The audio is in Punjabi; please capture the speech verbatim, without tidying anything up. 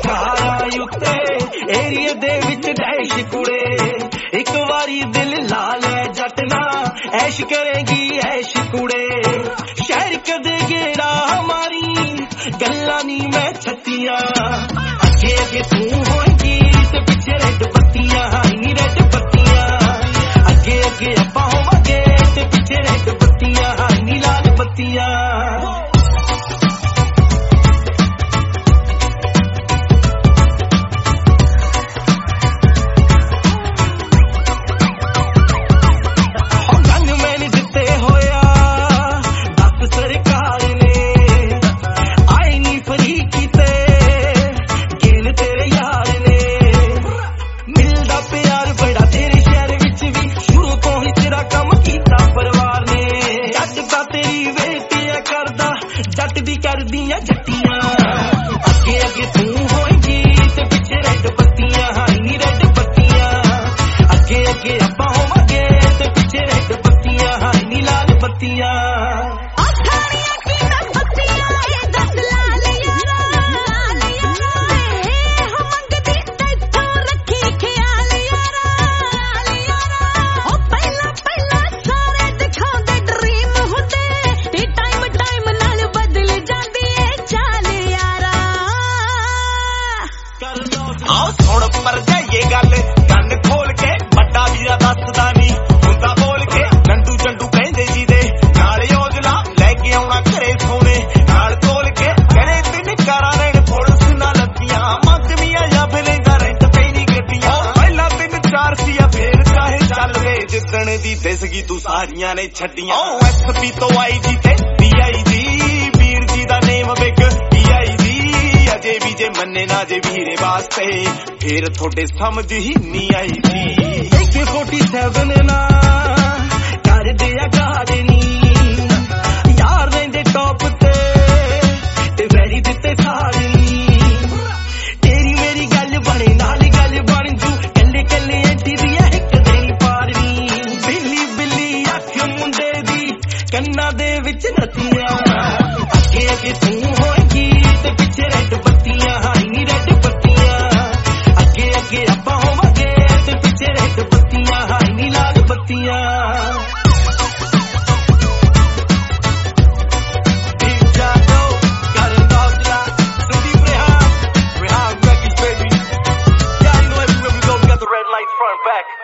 ਕਾਰਾਂ ਉੱਤੇ ਏਰੀਏ ਦੇ ਵਿੱਚ ਡੈਸ਼ ਕੁੜੇ ਇੱਕ ਵਾਰੀ ਦਿਲ ਲਾ ਲੈ ਜੱਟ ਨਾ ਐਸ਼ ਕਰੇਗੀ ਐਸ਼ ਕੁੜੇ ਸ਼ਹਿਰ ਕਦੇ ਗੇੜਾ ਮਾਰੀ ਗੱਲਾਂ ਨੀ ਮੈਂ ਛੱਤੀਆਂ ਅੱਗੇ ਅੱਗੇ ਤੂੰ ਹੋਏਗੀ ਤੇ ਪਿੱਛੇ ਰੈੱਡ ਬੱਤੀਆਂ ਨੀ ਰੈੱਡ ਬੱਤੀਆਂ ਅੱਗੇ ਅੱਗੇ ਆਪਾਂ ਹੋਵਾਂਗੇ ਤੇ ਪਿੱਛੇ ਰੈੱਡ ਬੱਤੀਆਂ ਨੀ ਲਾਲ ਬੱਤੀਆਂ ਜੱਟ ਦੀ ਕਰਦੀਆਂ ਜੱਟੀਆਂ ਅੱਗੇ ਅੱਗੇ ਤੂੰ ਹੋਏਗੀ ਤੇ ਪਿੱਛੇ ਰੈੱਡ ਬੱਤੀਆਂ ਨੀ ਰੈੱਡ ਬੱਤੀਆਂ ਅੱਗੇ ਅੱਗੇ ਆਪਾਂ ਹੋਵਾਂਗੇ ਤੇ ਪਿੱਛੇ ਰੈੱਡ ਬੱਤੀਆਂ ਨੀ ਲਾਲ ਬੱਤੀਆਂ ਆਓ ਸੁਣ ਪਰ ਜਾਈਏ ਗੱਲ ਕੰਨ ਖੋਲ ਕੇ ਵੱਡਾ ਵੀਰਾ ਦੱਸਦਾ ਨੀ ਹੁੰਦਾ ਬੋਲ ਕੇ ਨੰਡੂ ਚੰਡੂ ਕਹਿੰਦੇ ਜੀ ਦੇ ਨਾਲ ਯੋਜਲਾ ਲੈ ਕੇ ਆਉਣਾ ਘਰੇ ਸੋਨੇ ਨਾਲ ਤੋਲ ਕੇ ਕਹਿੰਦੇ ਤਿੰਨ ਕਾਰਾਂ ਲੈਣ ਪੁਲਿਸ ਨਾਲ ਲੱਦੀਆਂ ਮੰਗਮੀਆਂ ਜਾਂ ਫਿਲੇਂਦਾ ਰੈਂਟ ਤੇ ਨਹੀਂ ਗੱਡੀਆਂ ਪਹਿਲਾਂ ਤਿੰਨ ਚਾਰ ਸੀਆ ਫੇਰ ਚਾਹੇ ਚੱਲ ਵੇ ਜਿੱਦਣ ਦੀ ਦਿਸ ਗਈ ਤੂੰ ਸਾਰੀਆਂ ਨੇ ਛੱਡੀਆਂ ਓ ਐਸਪੀ ਤੋਂ ਆਈ ਜੀ ਤੇ ਡੀ ਆਈ ਜੀ ਵੀਰ ਜੀ ਦਾ ਨੇਮ ਬਿਗ ਡੀ ਆਈ ਜੀ ਅਜੇ ਵੀ ਜੇ ਮੰਨੇ ਨਾ ਜੇ ਵੀਰੇ ਵਾਸਤੇ ਫੇਰ ਤੁਹਾਡੇ ਸਮਝ ਹੀ ਨਹੀਂ ਆਈ ਸੀ ਏ ਫੋਰਟੀ ਸੈਵਨ ਨਾ ਕਰਦੇ ਆ ਗਾਦੇ ਨੀ ਯਾਰ ਰਹਿੰਦੇ ਟੌਪ ਤੇ ਤੇ ਵੈਰੀ ਦਿੱਤੇ ਸਾਰੇ ਨੀ ਤੇਰੀ ਮੇਰੀ ਗੱਲ ਬਣੇ ਨਾਲ ਗੱਲ ਬਣ ਜੂ ਕੱਲੇ ਕੱਲੇ ਐਂਟੀ ਦੀ ਇੱਕ ਦੇਣੀ ਪਾਰਨੀ ਬਿੱਲੀ ਬਿੱਲੀ ਅੱਖ ਮੁੰਡੇ ਦੀ ਕੰਨਾਂ ਦੇ ਵਿੱਚ ਨੱਤੀਆਂ ਅੱਗੇ ਅੱਗੇ ਤੂੰ ਹੋਏਗੀ ਤੇ ਪਿੱਛੇ ਰੈੱਡ ਬੱਤੀਆਂ ਨੀ ਰੈੱਡ ਬੱਤੀਆਂ ਅੱਗੇ ਅੱਗੇ ਆਪਾਂ ਹੋਵਾਂਗੇ ਤੇ ਪਿੱਛੇ ਰੈੱਡ ਬੱਤੀਆਂ ਨੀ ਲਾਲ ਬੱਤੀਆਂ Front back